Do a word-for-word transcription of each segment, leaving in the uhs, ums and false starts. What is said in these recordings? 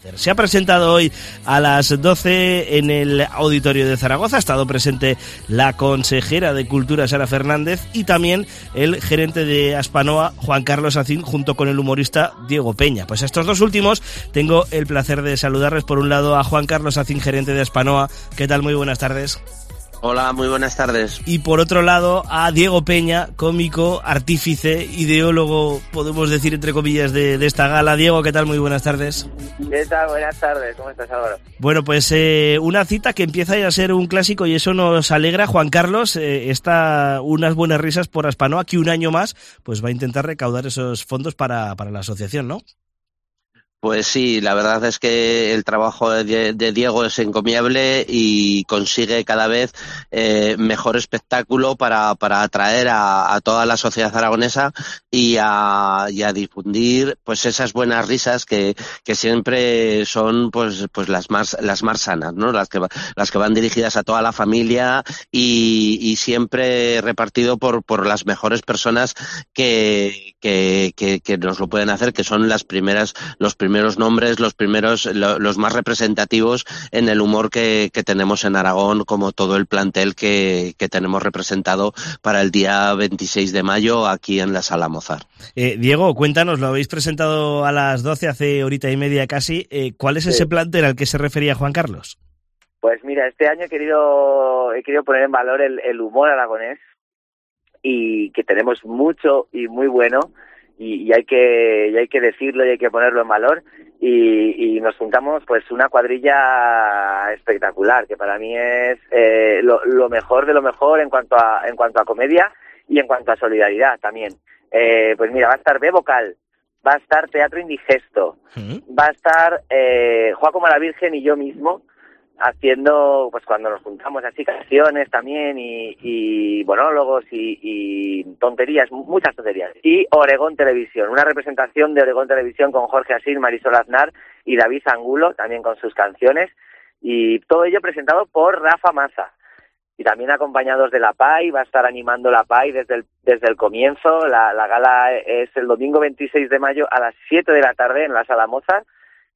cáncer. Se ha presentado hoy a las doce en el Auditorio de Zaragoza. Ha estado presente la consejera de Cultura, Sara Fernández, y también el gerente de Aspanoa, Juan Carlos Acín, junto con el humorista Diego Peña. Pues a estos dos últimos tengo el placer de saludarles. Por un lado a Juan Carlos Acín, gerente de Aspanoa. ¿Qué tal? Muy buenas tardes. Hola, muy buenas tardes. Y por otro lado a Diego Peña, cómico, artífice, ideólogo, podemos decir entre comillas, de, de esta gala. Diego, ¿qué tal? Muy buenas tardes. ¿Qué tal? Buenas tardes. ¿Cómo estás, Álvaro? Bueno, pues eh, una cita que empieza ya a ser un clásico y eso nos alegra. Juan Carlos, eh, está unas buenas risas por Aspanoa, que un año más pues va a intentar recaudar esos fondos para, para la asociación, ¿no? Pues sí, la verdad es que el trabajo de, de Diego es encomiable y consigue cada vez eh, mejor espectáculo para, para atraer a, a toda la sociedad aragonesa y a, y a difundir pues esas buenas risas que, que siempre son pues, pues las más, las más sanas, ¿no? Las que, las que van dirigidas a toda la familia y, y siempre repartido por, por las mejores personas que, que, que, que nos lo pueden hacer, que son las primeras, los primeros primeros nombres, los primeros, lo, los más representativos en el humor que, que tenemos en Aragón, como todo el plantel que, que tenemos representado para el día veintiséis de mayo aquí en la Sala Mozart. Eh, Diego, cuéntanos, lo habéis presentado a las doce, hace horita y media casi. Eh, ¿Cuál es sí. ese plantel al que se refería Juan Carlos? Pues mira, este año he querido, he querido poner en valor el, el humor aragonés y que tenemos mucho y muy bueno. Y, y hay que y hay que decirlo y hay que ponerlo en valor y, y nos juntamos pues una cuadrilla espectacular que para mí es eh, lo, lo mejor de lo mejor en cuanto a en cuanto a comedia y en cuanto a solidaridad también. Eh, pues mira, va a estar B Vocal, va a estar Teatro Indigesto, ¿sí? Va a estar eh, Joaco Mala Virgen y yo mismo haciendo, pues cuando nos juntamos así, canciones también y, y monólogos y, y tonterías, muchas tonterías. Y Oregón Televisión, una representación de Oregón Televisión con Jorge Asín, Marisol Aznar y David Angulo, también con sus canciones, y todo ello presentado por Rafa Maza. Y también acompañados de la P A I, va a estar animando la P A I desde el, desde el comienzo. La, la gala es el domingo veintiséis de mayo a las siete de la tarde en la Sala Mozart.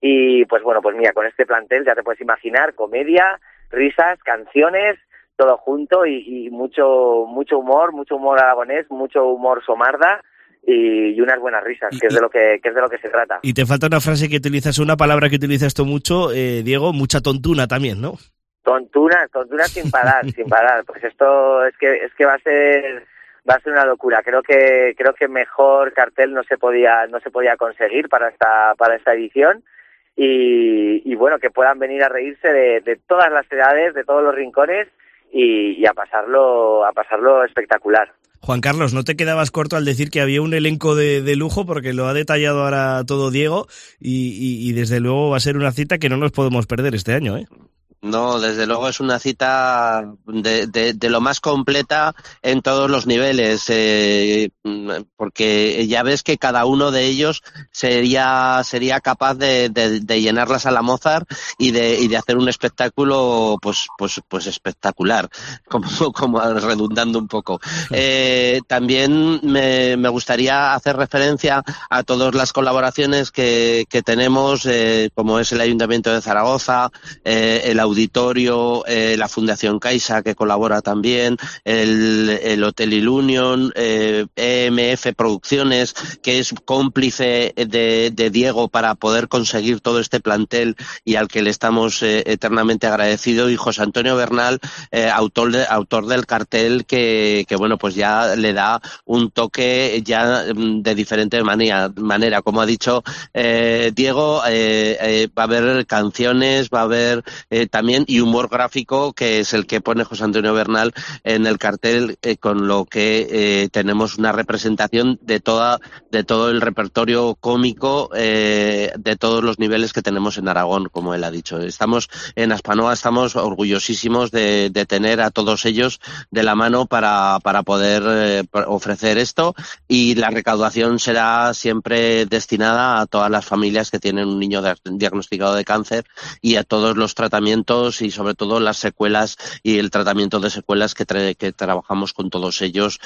Y pues bueno, pues mira, con este plantel ya te puedes imaginar comedia, risas, canciones, todo junto y, y mucho mucho humor, mucho humor aragonés, mucho humor somarda y, y unas buenas risas, y, que es de lo que, que es de lo que se trata. Y te falta una frase que utilizas, una palabra que utilizas tú mucho, eh, Diego, mucha tontuna también, ¿no? Tontuna, tontuna sin parar, sin parar. Pues esto es que es que va a ser va a ser una locura. Creo que creo que mejor cartel no se podía no se podía conseguir para esta para esta edición. Y, y bueno, que puedan venir a reírse de, de todas las edades, de todos los rincones y, y a pasarlo a pasarlo espectacular. Juan Carlos, no te quedabas corto al decir que había un elenco de, de lujo, porque lo ha detallado ahora todo Diego y, y, y desde luego va a ser una cita que no nos podemos perder este año, ¿eh? No, desde luego es una cita de, de, de lo más completa en todos los niveles, eh, porque ya ves que cada uno de ellos sería sería capaz de, de, de llenar la Sala Mozart y de y de hacer un espectáculo pues pues pues espectacular, como como redundando un poco. Eh, también me, me gustaría hacer referencia a todas las colaboraciones que, que tenemos, eh, como es el Ayuntamiento de Zaragoza, eh, el Auditorio, eh, la Fundación Caixa, que colabora también, el, el Hotel Ilunion, eh, E M F Producciones, que es cómplice de, de Diego para poder conseguir todo este plantel y al que le estamos eh, eternamente agradecidos, y José Antonio Bernal, eh, autor, de, autor del cartel, que, que bueno, pues ya le da un toque ya de diferente manera, manera. Como ha dicho eh, Diego, eh, eh, va a haber canciones, va a haber eh, también y humor gráfico, que es el que pone José Antonio Bernal en el cartel, eh, con lo que eh, tenemos una representación de toda de todo el repertorio cómico eh, de todos los niveles que tenemos en Aragón, como él ha dicho. Estamos en Aspanoa, estamos orgullosísimos de, de tener a todos ellos de la mano para, para poder eh, ofrecer esto, y la recaudación será siempre destinada a todas las familias que tienen un niño diagnosticado de cáncer y a todos los tratamientos y sobre todo las secuelas y el tratamiento de secuelas que, tra- que trabajamos con todos ellos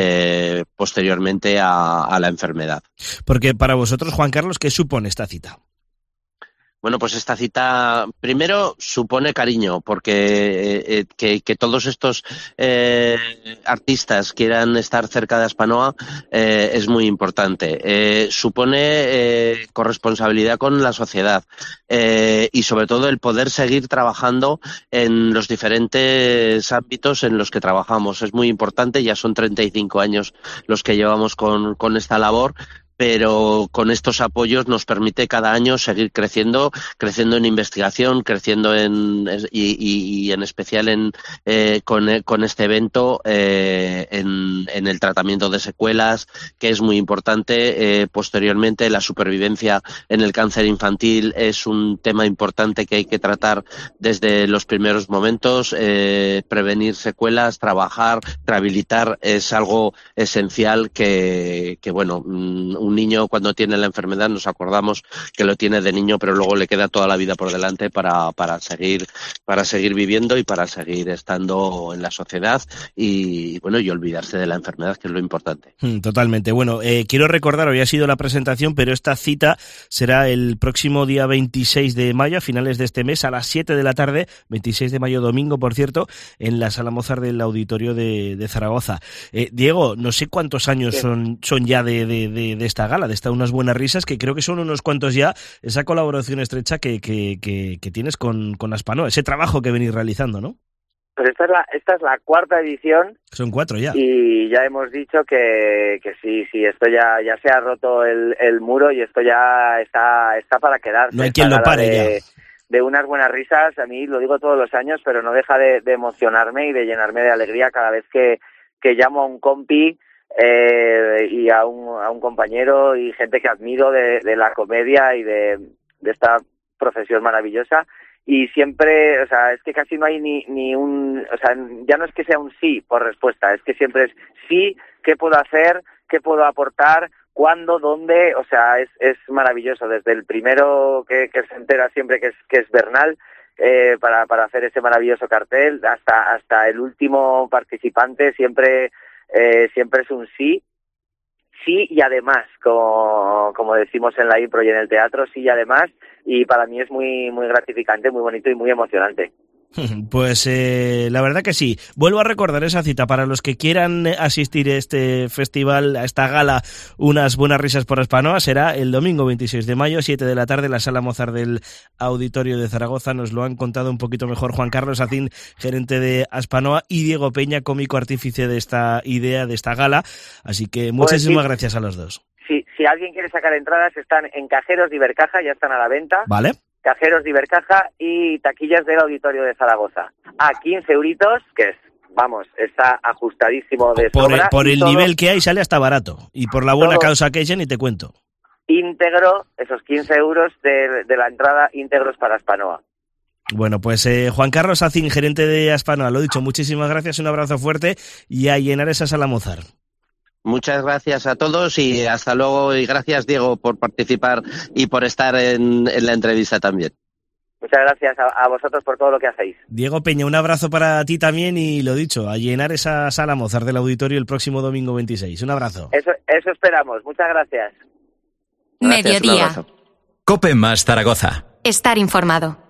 eh, posteriormente a, a la enfermedad. Porque para vosotros, Juan Carlos, ¿qué supone esta cita? Bueno, pues esta cita, primero, supone cariño, porque eh, que, que todos estos eh, artistas quieran estar cerca de Aspanoa eh, es muy importante. Eh, supone eh, corresponsabilidad con la sociedad eh, y, sobre todo, el poder seguir trabajando en los diferentes ámbitos en los que trabajamos. Es muy importante, ya son treinta y cinco años los que llevamos con, con esta labor, pero con estos apoyos nos permite cada año seguir creciendo, creciendo en investigación, creciendo en y, y, y en especial en eh, con, con este evento eh, en, en el tratamiento de secuelas, que es muy importante. Eh, posteriormente, la supervivencia en el cáncer infantil es un tema importante que hay que tratar desde los primeros momentos. Eh, prevenir secuelas, trabajar, rehabilitar es algo esencial que, que bueno, un niño cuando tiene la enfermedad nos acordamos que lo tiene de niño, pero luego le queda toda la vida por delante para, para seguir, para seguir viviendo y para seguir estando en la sociedad y, bueno, y olvidarse de la enfermedad, que es lo importante. Totalmente. Bueno, eh, quiero recordar, hoy ha sido la presentación, pero esta cita será el próximo día veintiséis de mayo, a finales de este mes, a las siete de la tarde, veintiséis de mayo, domingo, por cierto, en la Sala Mozart del Auditorio de, de Zaragoza. Eh, Diego, no sé cuántos años son, son ya de, de, de, de esta gala, de esta Unas Buenas Risas, que creo que son unos cuantos ya, esa colaboración estrecha que, que, que, que tienes con, con Aspanoa, ese trabajo que venís realizando, ¿no? Pues esta es la, esta es la cuarta edición. Son cuatro ya. Y ya hemos dicho que, que sí, sí, esto ya, ya se ha roto el, el muro y esto ya está, está para quedarse. No hay quien lo pare de, ya. De Unas Buenas Risas, a mí lo digo todos los años, pero no deja de, de emocionarme y de llenarme de alegría cada vez que, que llamo a un compi eh, y a un, a un compañero y gente que admiro de, de la comedia y de, de esta profesión maravillosa. Y siempre, o sea, es que casi no hay ni, ni un, o sea, ya no es que sea un sí por respuesta, es que siempre es sí, ¿qué puedo hacer? ¿Qué puedo aportar? ¿Cuándo? ¿Dónde? O sea, es, es maravilloso. Desde el primero que, que se entera siempre que es, que es Bernal, eh, para, para hacer ese maravilloso cartel, hasta, hasta el último participante, siempre, eh, siempre es un sí. Sí y además, como, como decimos en la impro y en el teatro, sí y además, y para mí es muy muy gratificante, muy bonito y muy emocionante. Pues eh, la verdad que sí. Vuelvo a recordar esa cita para los que quieran asistir a este festival, a esta gala Unas Buenas Risas por Aspanoa. Será el domingo veintiséis de mayo, siete de la tarde, en la Sala Mozart del Auditorio de Zaragoza. Nos lo han contado un poquito mejor Juan Carlos Acín, gerente de Aspanoa, y Diego Peña, cómico artífice de esta idea, de esta gala. Así que muchísimas pues sí, gracias a los dos. Si, si alguien quiere sacar entradas, están en Cajeros de Ibercaja, ya están a la venta. Vale. Cajeros de Ibercaja y taquillas del Auditorio de Zaragoza. A quince euritos, que es, vamos, está ajustadísimo de por sobra. El, por el todo, nivel que hay sale hasta barato. Y por la buena causa que hay, ni te cuento. Íntegro, esos quince euros de, de la entrada, íntegros para Aspanoa. Bueno, pues eh, Juan Carlos Acín, gerente de Aspanoa, lo dicho, muchísimas gracias, un abrazo fuerte y a llenar esa Sala Mozart. Muchas gracias a todos y hasta luego, y gracias, Diego, por participar y por estar en, en la entrevista también. Muchas gracias a, a vosotros por todo lo que hacéis. Diego Peña, un abrazo para ti también y lo dicho, a llenar esa Sala Mozart del Auditorio el próximo domingo veintiséis. Un abrazo. Eso, eso esperamos. Muchas gracias. Gracias, mediodía. COPE más Zaragoza. Estar informado.